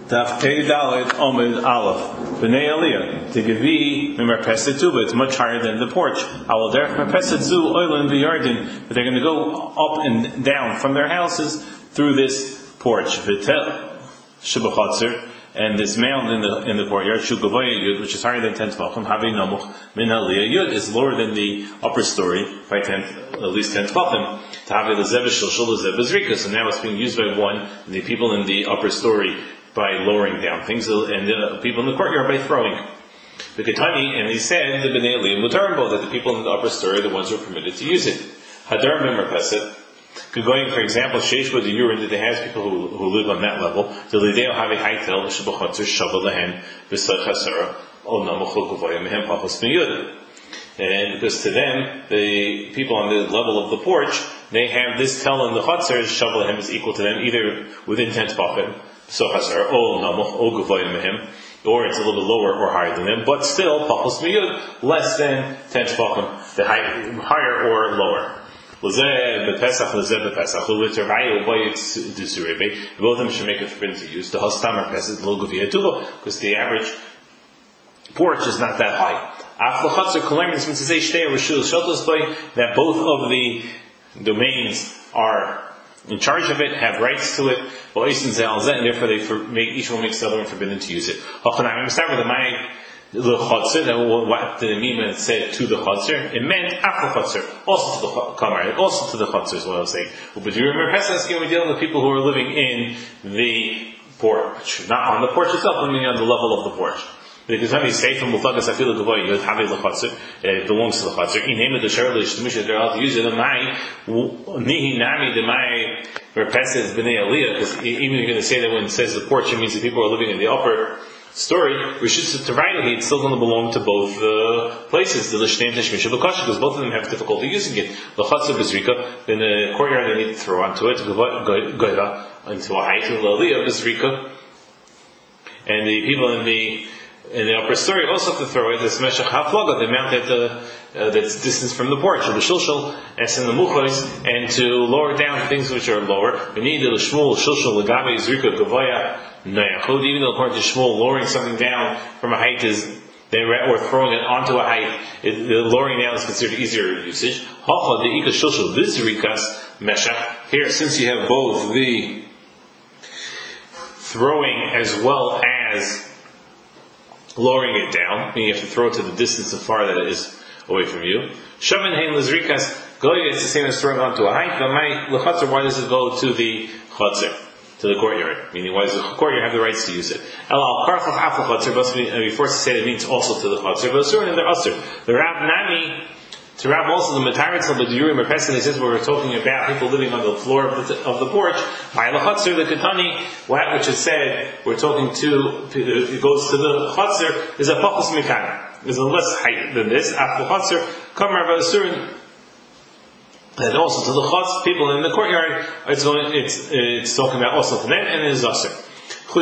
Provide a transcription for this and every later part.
Daf Pei Dalet Omid Aleph B'nei Aliyah Tigavi Mimarpeset Tuba. It's much higher than the porch. Awal Derech Marpeset Zu Oilin V'Yardin. But they're going to go up and down from their houses through this porch. V'tel Shebachatzer. And this mound in the courtyard, Shugavoya Yud, which is higher than 10 Tvachim, Havi Namuch Min Aliyah Yud, is lower than the upper story by at least 10 Tvachim. Tahavi Lezeb Shilshul Lezeb Zrika. So now it's being used by one, the people in the upper story by lowering down things, and the people in the courtyard by throwing. The Ketani, and he said, the Bnei Aliyah Mutarbo, that the people in the upper story are the ones who are permitted to use it. Hadar Mimarpeset. Going, for example, Sheish with the urine that they have people who live on that level. The Lideo have a haitel, Shabachatzer, Shaval Lehen, V'Sach Hasara, O Namuchul Gavoya Mehem Pachos Miyud. And because to them, the people on the level of the porch, they have this tel in the Chatzer, Shaval Lehen is equal to them, either within 10 Tefachim, V'Sach Hasara, O Namuch, O Gavoya Mehem, or it's a little bit lower or higher than them, but still, Pachos Miyud, less than 10 Tefachim, the higher or lower. Both of them should make it forbidden to use. The Hastamar Pesach, because the average porch is not that high. That both of the domains are in charge of it, have rights to it, and therefore each one makes the other one forbidden to use it. The Chotzer, what did it mean when it said to the Chotzer? It meant after Chotzer, also to the Kamar, also to the Chotzer is what I was saying. But do you remember Pesach, we're dealing with people who are living in the porch, not on the porch itself, but on the level of the porch. Because when you say from Muflagas Afilu Gavoy, you have the Chotzer, it belongs to the Chotzer. In name of the Sharli Shtamish, they're allowed to use it. Nihi Nami, the Mai, where Pesach is B'nei Aliyah, because even if you're going to say that when it says the porch, it means that people are living in the upper story, Rishus Taraili, it's still going to belong to both places, the Lishneim Teshmisha B'Kasha, because both of them have difficulty using it. The Chatzah B'Zrika, in the courtyard they need to throw onto it, Goyva, into a height, and L'Aliyah B'Zrika, and the people in the upper story also have to throw it, this Meshach HaFlaga, the amount that's distance from the porch, the Shilshul, as in the Muchos, and to lower down things which are lower. We need the Shmuel, Shilshul, Lagabe, Zrika, Gavoya, Nayachod, even though according to Shmuel, lowering something down from a height or throwing it onto a height, the lowering down is considered easier usage. Hacha, the Ika Shilshul, this Zrikas, Meshach, here, since you have both the throwing as well as lowering it down, meaning you have to throw it to the distance so far that it is away from you. Shaman Hain Lizrikas, Goya, it's the same as throwing onto a height, but my L'Chatzer, why does it go to the Chatzer, to the courtyard? Meaning, why does the courtyard have the rights to use it? El Karchach Af L'Chatzer, but be forced to say that it means also to the Chatzer, but Asur and the Asur. The Rab Nami, to Rab also the Mataritz of the Yurim Merpesin, he says where we're talking about people living on the floor of the porch, by the Chatzer, the Ketani, which is said, we're talking to, it goes to the Chatzer, is a Pachos Mikana. There's a less height than this. After Chatzer, Kamar V'Asurin, and also to the Chatz, people in the courtyard, it's talking about also to them, and it is Asur. Or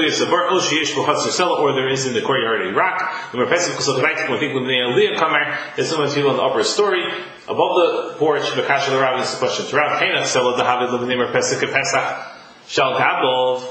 there is in the courtyard a rock. When people in the Aliyah Kamar, there's so many people in the upper story, above the porch, B'Kasha the Rav is the question. Rav Chainach Sela the Havid Levanim Pesach Pesach Shal Gabov.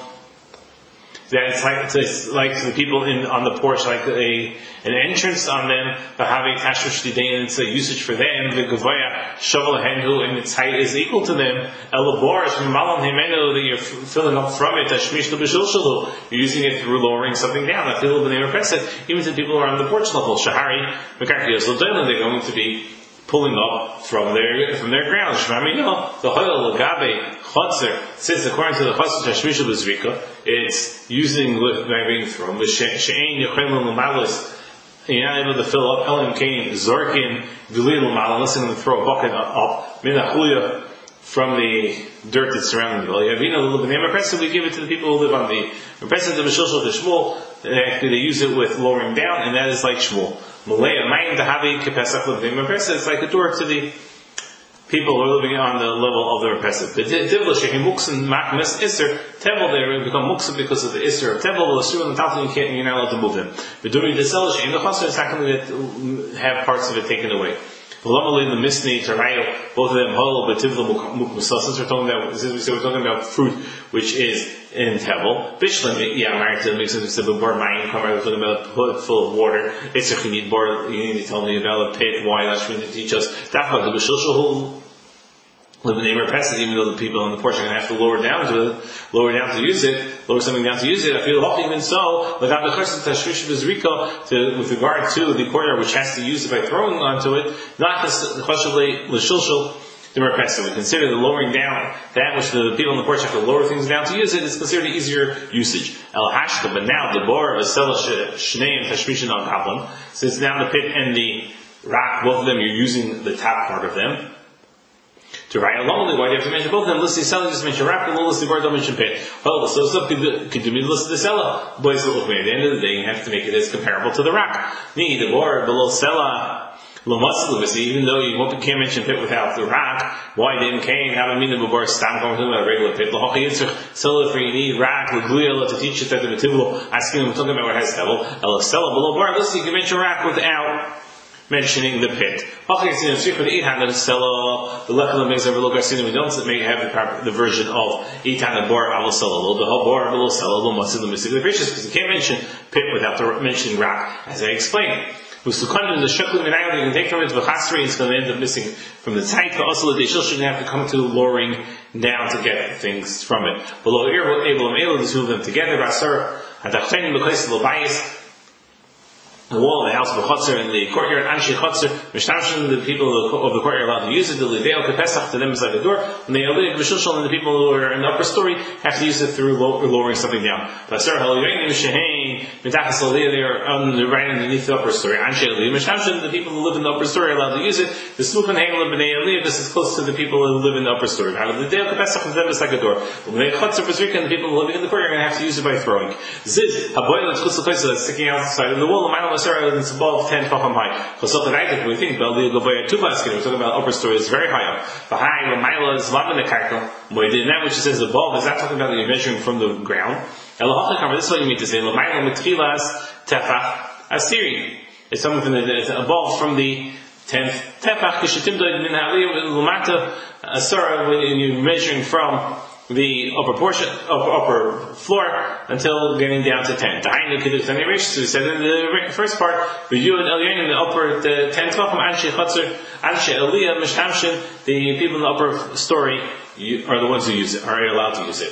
That it's like the people on the porch, like an entrance on them. The Havi Tashmish Didain, it's a usage for them. The Gavoya Shaval Henhu, and its height is equal to them. Elabor from Malam Himenu, that you're filling up from it. Tashmish Lubishulshulu, you're using it through lowering something down. I feel the name of Pesach, even to people who are on the porch level. Shahari Mekakiyos L'Doilan, they're going to be pulling up from their ground. Shmamino, the Hoyel Lagabe Chotzer, since according to the Chotzer Tashmisha B'Zrika, it's using by being thrown. She'ein Yochel L'Malis, you're not able to fill up. Elim Kain Zorkin V'Li L'Mal, unless you're going to throw a bucket up. Minachuya, from the dirt that's surrounding the valley. Avina L'B'Nei Merpeset, we give it to the people who live on the Merpeset, the B'Shilshul, the Shmuel. They use it with lowering down, and that is like Shmuel. Malaya Mayim Dahavi Kepesach L'B'Nei Merpeset, it's like a door to the people who are living on the level of the Merpeset. The Tivla Shehi Muksan Makmes Isser, Tevel, they become Muksan because of the Isser of Tevel, L'Asur and the Talton, you're not allowed to move them. But during the Sel Shehi, the Chasser is not going to have parts of it taken away. the misni tarayo, both of them whole, but tivla since we're talking about fruit which is in tevel. Bishlam, married to the mix of the bar mine, we're talking about a put full of water. It's you need bar, you need to tell me about a pit, why that's going to teach us. That the bishulshul live in the neighbor even though the people on the porch are going to have to lower down to use it, lower something down to use it. I feel even so, with regard to the courtyard which has to use it by throwing onto it, not the question the merpesa. We consider the lowering down, that which the people on the porch have to lower things down to use it, is considered easier usage. El hashka, but now the bor of a shnei and tashmishin on kaplan, since now the pit and the rock, both of them, you're using the top part of them. To write alone, why do you have to mention both of them? Listen, selling just mention rap, and listen, don't mention pit. Well, so some could do me listen to Sella. Boys, look, at the end of the day, you have to make it as comparable to the rock. Need the board below Sella. Even though you can't mention pit without the rock, why didn't Cain have a meaning of bar stam coming to a regular pit? Sell for you need rock, to teach us that the material asking them talking about what has devil. Ella Sella below bar, listen, you can mention rock without mentioning the pit. The lekala makes every look we don't make have the version of itan bar alasala, the whole bar below sala, the gracious, because you can't mention pit without mentioning rock, as I explained. The shuklim you can take from it, the chasri is going to end up missing from the tight, but also the shouldn't have to come to lowering down to get things from it. Below here, the two of them together, the wall of the house of the chutzner and the courtyard, Anshe chutzner, Mishtamshin, the people of the courtyard are allowed to use it, the Lideo Kepesach, to them is like a door, and the Aliyah B'Shulshal, and the people who are in the upper story have to use it through lowering something down. Basar Halayoinim Shehain, Mitachas Aliyah, they are right underneath the upper story. Anshe Aliyah, Mishtamshin, the people who live in the upper story are allowed to use it. The Smuchan Hangel B'nei Aliyah, this is close to the people who live in the upper story. The Lideo Kepesach, to them is like a door. B'nei Chutzner B'Zrika, and the people who live in the courtyard are going to have to use it by throwing. Ziz, Haboyel, that's sticking outside of the wall, it's above 10 tefachim high. We think we're talking about upper story is very high up. The high Lamaila is Laman the Karkel. That which it says above is not talking about that you're measuring from the ground. This is what you mean to say Lamaila Mitchilas Tefach Asiri. It's something that is above from the 10th Tefach Kishitim Min Lamata Asura when you're measuring from the upper floor until getting down to 10. So we said in the first part, the upper 10 Tvachim, Anshe Chutzner, Anshe Aliyah, Mishtamshin, the people in the upper story are the ones who use it, are allowed to use it.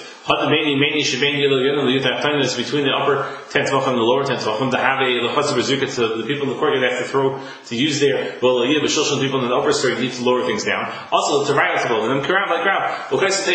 It's between the upper 10 Tvachim and the lower 10 Tvachim to have a L'chotzer B'Zrika, so the people in the courtyard have to throw to use their people in the upper story need to lower things down. Also, to write and then Kirav like Rav.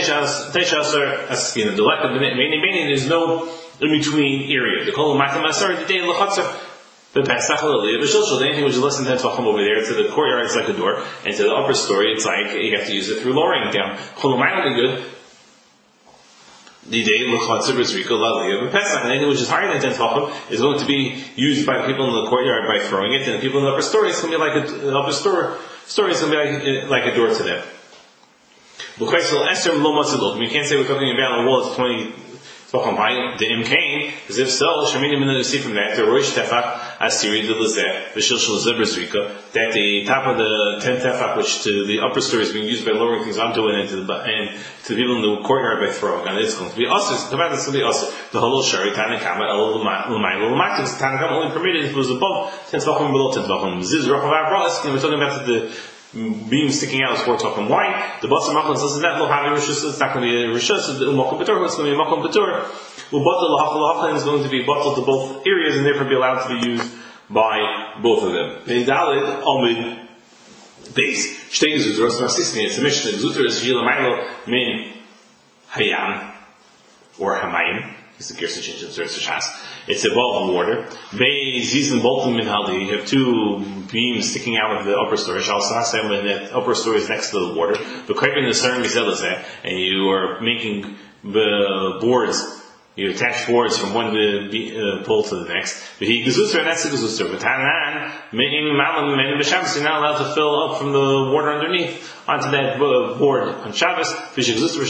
The lack of there's no in between area. The Kol Matam Asar, the day L'chotzer. The Pesach Aliyah B'Shulshul, anything which is less than 10 Tvachim over there, to the courtyard it's like a door, and to the upper story it's like you have to use it through lowering it down. Cholumayim will be good. The day L'chotzer B'Zrika L'Aliyah B'Pesach, and anything which is higher than 10 Tvachim is going to be used by the people in the courtyard by throwing it, and the people in the upper story is going to be like the upper story is going to be like a door to them. You can't say we're talking about a wall that's 20 Tvachim high, the Imkain, because if so, Sheminim and see from that, the Rosh Tefach, Asiri, the Lizeh, the Shilshul Zebrazrika, that the top of the 10th Tefach, which to the upper story is being used by lowering things onto it and to the people in the courtyard by throwing, and it's going to be Asr, it's going to be Asr. The Halol Shari, Tanakama, El Lamai, Tanakama only permitted if it was above 10 Tvachim, below 10 Tvachim. Ziz, Rachav Avras, we're talking about the beam sticking out is 4 Tvachim wide. The Basar Machlan says that Lohavi Rishus, it's not going to be a Rishus, the Makom Batur, it's going to be a Makom Batur. Ubatal Lahachal is going to be bottled to both areas and therefore be allowed to be used by both of them. Veidalid Omid base. Shtei Zutra, it's a mission. Zutra is Yilamaylo Min Hayam or Hamayim. It's the Gersa change of Zersa Shas. It's above water. Beis and Bolton Min Haldi. You have two beams sticking out of the upper story. Shal Sasem, when the upper story is next to the water. The Krepin the Sern Mizelazeh, and you are making boards. You attach boards from one pole to the next. But he gazusser, and that's the gazusser. But Hanan, meaning Malam, and B'Shabbos, you're not allowed to fill up from the water underneath onto that board on Shabbos. Because the gazusser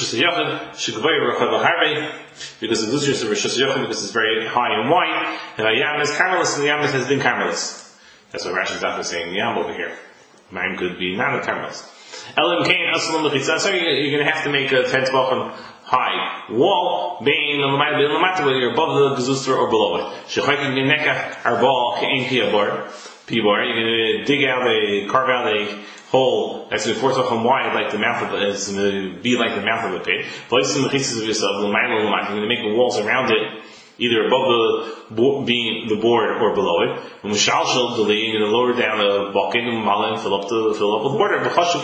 is Rishus Yochid, because it's very high and wide. And Yam is Carmelus, and the Yam has been Carmelus. That's what Rashi's doctor is saying, Yam over here. Mine could be not a terminals. Elim Kain Asalam Mechitza. So you're going to have to make a 10 tefachim high wall, being whether you're above the gezustra or below it. Shechaykin Genekach Arbal Kain Piabar. You're going to carve out a hole that's going to be 4 tefachim wide, like the mouth of it's going to be like the mouth of a pig. You're going to make the walls around it, either above the board or below it. And you're going to lower down a bucket and fill up with water.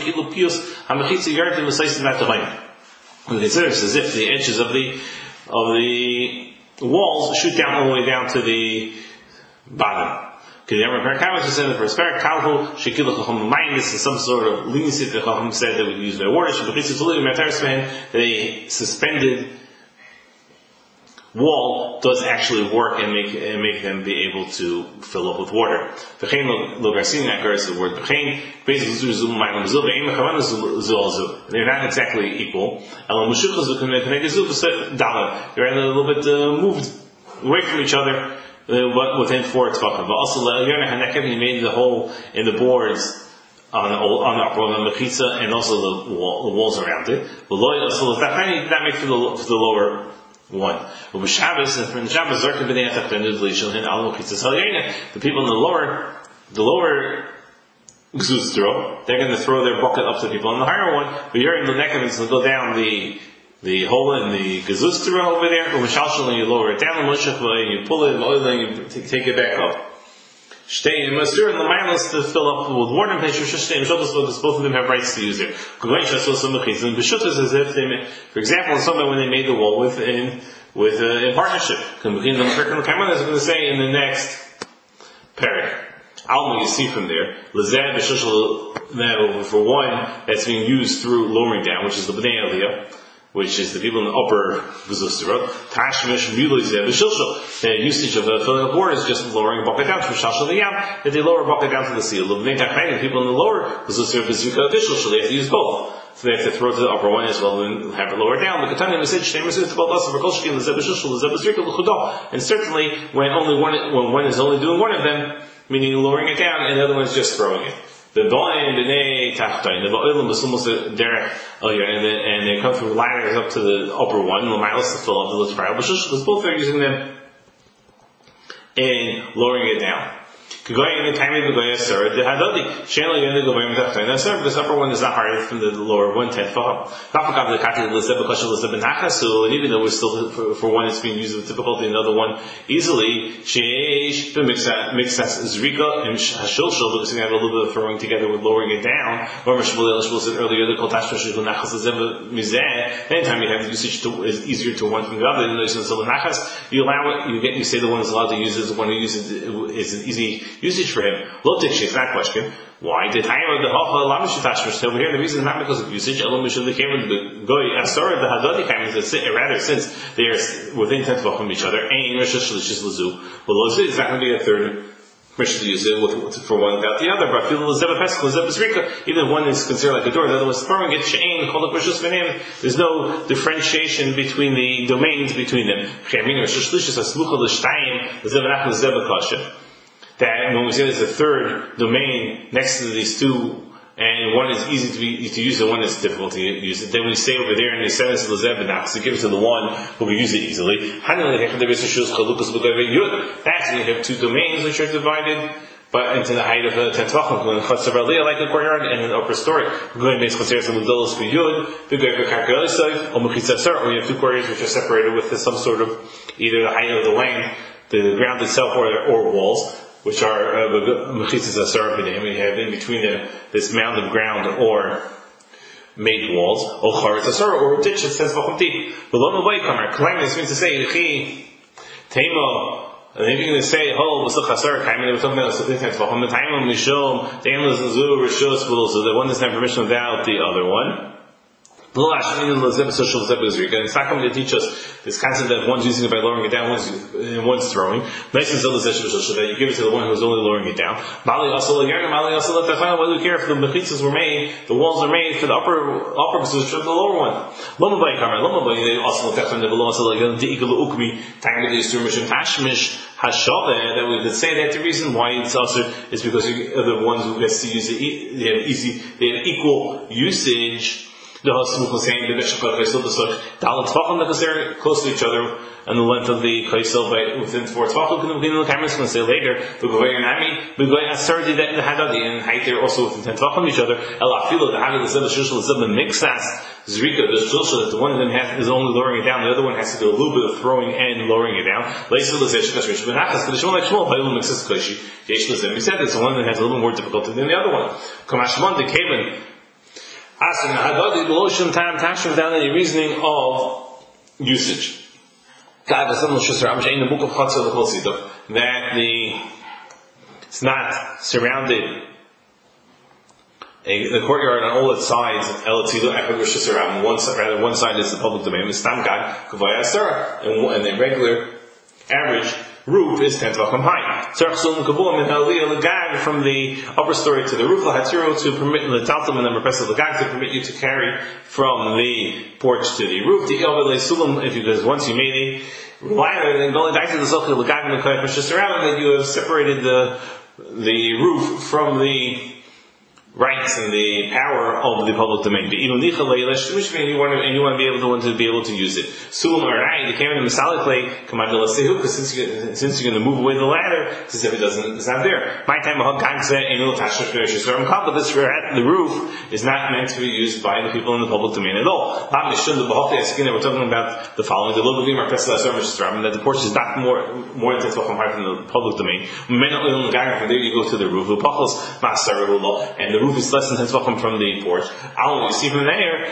We consider this as if the edges of the walls shoot down all the way down to the bottom. This is some sort of leniency that the Chacham said that we use their water. The suspended wall does actually work and make them be able to fill up with water. The word they're not exactly equal. They're a little bit moved away from each other. Within 4 tefachim. But also, he made the hole in the boards on the upper one, the mechitza, and also the walls around it. But that make for the lower one. But with Shabbos, and from Shabbos, the people in the lower gzustro, they're going to throw their bucket up to the people in the higher one. But you're in the neck of it, so go down the hole in the gezustra over there, and you lower it down, and you pull it, and you take it back up. Stay in Masur and the Milas to fill up with water and because both of them have rights to use it. B'shutas as if they made, for example, somebody when they made the wall in partnership. As we're going to say in the next parak. Alma, you see from there, for one that's being used through lowering down, which is the Bnei Aliyah, which is the people in the upper Gezustra. Tashmish Vilizeh B'Shilshal. The usage of filling up water is just lowering a bucket down to Shashal the Yam, that they lower a bucket down to the sea. The people in the lower Gezustra B'Zvika B'Shilshal, they have to use both. So they have to throw to the upper one as well and have it lower down. And certainly when one is only doing one of them, meaning lowering it down, and the other one is just throwing it. The Ba'in B'nei Tachtain, the Ba'olim B'sumos Derech and they come through ladders up to the upper one, L'mailas to fill up the Litzvara, because both are using them and lowering it down. This upper one is not higher than the lower 1/10. So even though we're still for one it's being used with difficulty, another one easily. Mixas Zrika and Hashilshal, because we have a little bit of throwing together with lowering it down. Or Mishmul said earlier, the anytime you have the usage is easier to one from the other. You allow it. You say the one is allowed to use it, the one who uses it is an easy usage for him. Lotik, it's not a question. Why did Haim the Hacha Lamishitash over here? The reason is not because of usage. Elamishal came with the Goy Asar, the Hadadi Haim, rather since they are within 10 tefachim from each other. Ain Rosh Hashanah Lazu. Well, Lazu is not going to be a third permission to use it for one without the other. But even one is considered like a door, the other one's throwing it. There's no differentiation between the domains between them. That when we say there's a third domain next to these two, and one is easy to use and one is difficult to use it, then we say over there in the sentence of Lezeb, to give it to the one who will use it easily. That's when you have two domains which are divided but into the height of a tetvachim, like a courtyard and an upper story. Or you have two courtyards which are separated with some sort of either the height of the land, the ground itself, or walls, which are mechitzas asar b'nei. We have in between them this mound of ground or made walls, or charetz asar, or a ditch that says v'chum deep. Below the way comer, this means to say yechi tema. And if you're going to say, oh, what's the chasar? They were talking about the time of mishom, the endless zu rishos below, so the one doesn't have permission without the other one. And it's not coming to teach us this concept that one's using it by lowering it down, one's throwing. Nice and that you give it to the one who's only lowering it down. Mali also let the final whether we care if the mechitzas were made, the walls are made for the upper position of the lower one. They also looked at the below, so like the ikal ukmi, time of the Yisur Mishim Tashmish, Hashava, that we could say that the reason why it's also is because the ones who gets to use it, they have equal usage. The Hasmukh was saying the Beshachar Kaisel because they're close to each other and the length of the Kaisel within 4 Tvachim. The camera's going to say later, the Goy and Ami, the Goy Asar did that in the Hadadi, and height they're also within 10 Tvachim each other. Elafilo, the Hadad, the Zeb, the Shishal, the Zeb, the Mixas, Zrika, the Shishal, that the one of them is only lowering it down, the other one has to do a little bit of throwing and lowering it down. Laisel, the Zesh, Kashmish, Benachas, but the Shimon like Shmuel, Hayul, Mixas, Koshi, Yesh, the Zeb. We said it's the one that has a little more difficulty than the other one. Kamashmon, the Kavan, asking Hadadi below Shum Tam Tashim without any reasoning of usage. In the book of Chatzah the Chosita that it's not surrounded the courtyard on all its sides. One side is the public domain. And the regular average roof is 10 tvachim high. From the upper story to the roof, to permit the taltum and the merpesel legag to permit you to carry from the porch to the roof. Because once you made a ladder, then go back to the zochel legag that you have separated the roof from the rights and the power of the public domain. And you want to be able to use it. Sulam Arai, they came in the Masalik Lake, because since you're going to move away the ladder, since if it's not there. My time but this the roof is not meant to be used by the people in the public domain at all. We're talking about the following: that the porch is not more than 10 tvachim high from the public domain. From there you go to the roof, and the roof is less than 10 tvachim from the porch. You see from there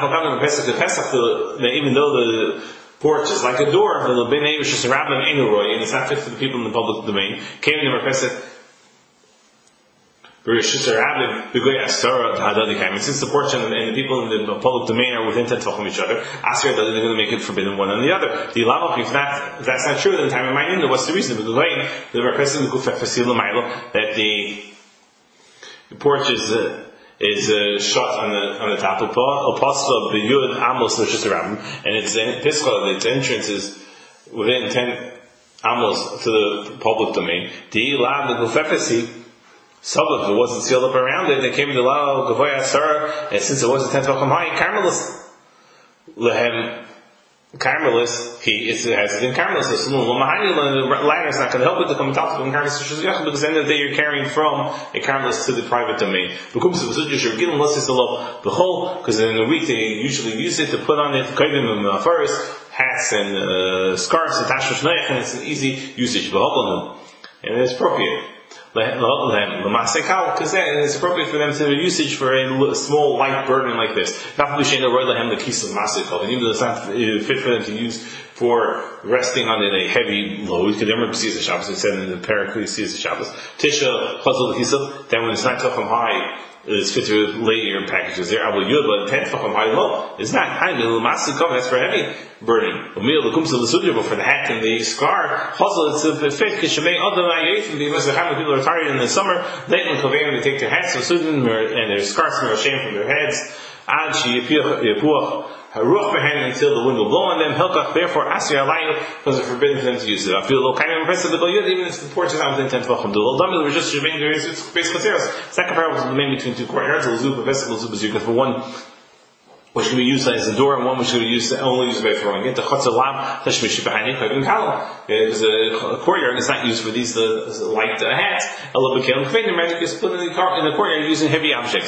that even though the porch is like a door, and it's not fit for the people in the public domain. Since the porch and the people in the public domain are within 10 tvachim each other, they're going to make it forbidden one on the other. If that's not true, then time in mind, what's the reason? That the porch is shut on the top of the Yud Amos Rishis, and its entrance is within 10 Amos to the public domain. Some of it wasn't sealed up around it. They came to Lao Gavoya Asar, and since it wasn't 10 tvachim high, Carmelis, he has it in Carmelis. The ladder is not going to help it to come top of Carmelis because at the end of the day you're carrying from a Carmelis to the private domain. Because in the week they usually use it to put on it first hats and scarves and it's an easy usage. And it's appropriate. Because it's appropriate for them to have usage for a small light burden like this. And even though it's not fit for them to use for resting on a heavy load, because remember B'siyas Shabbos, we said in the parak B'siyas Shabbos, Tisha Chazal Kisel, then when it's not Tvachim high, it's fit to lay your packages there. Abu Yud, but 10 tvachim high low. It's not high. That's for heavy burning. But for the hat and the scar, it's fit. Because people are tired in the summer. They take their hats and their scarves from their shame from their heads. Until the wind will blow on them. Therefore, because it's forbidden for them to use it. I feel a little kind of impressed with the Goyud, even if the porch is not within 10 tvachim. It's not comparable to the domain between two courtyards. Because for one, which can be used as a door, and one which can be only used by throwing it. Because a courtyard is not used for these light hats. A little bit is put in the courtyard using heavy objects.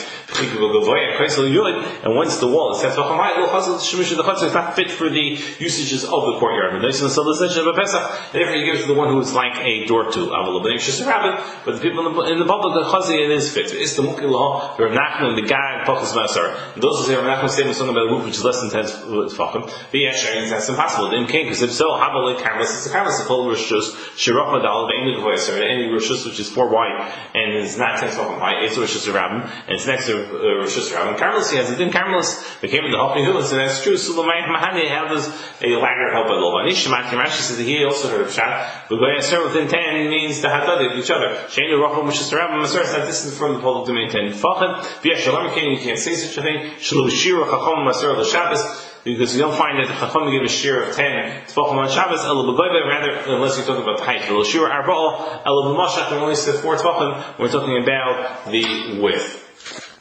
And once the wall is set up high, it's not fit for the usages of the courtyard. And therefore he gives to the one who is like a door to. But the people in the public, it is fit. It's the Mukillah, the Nachman, the Gag, Pachas Masar. Those who say Nachman statement something about a roof which is less than 10 tvachim, that's impossible. Because if so, how about it's a Carmelis, the full Rishus, Shirach Madal, any Rishus which is 4 wide and is not 10 tvachim high, it's Rishus Rabbim, and it's next to Rishus Rabbim. Carmelis, he has it in Carmelis, they came into Hopni Hills, and that's true. Sulamai Mahani, how does a ladder help by Lovan? Rashi says that he also heard of Shat, but going to within 10 means the Hadad of each other. Shane Rachel Rishus Rabbim, Masar is not distant from the public domain 10 tvachim. You can't say such a thing. Shaloshira Chacham Masar the Shabbos. because you don't find that the Chacham give a shear of 10 Tefachim on Shabbos, rather, unless you're talking about the height. The Shir Arba'ah, El B'mashach, when we only said 4 Tefachim, we're talking about the width.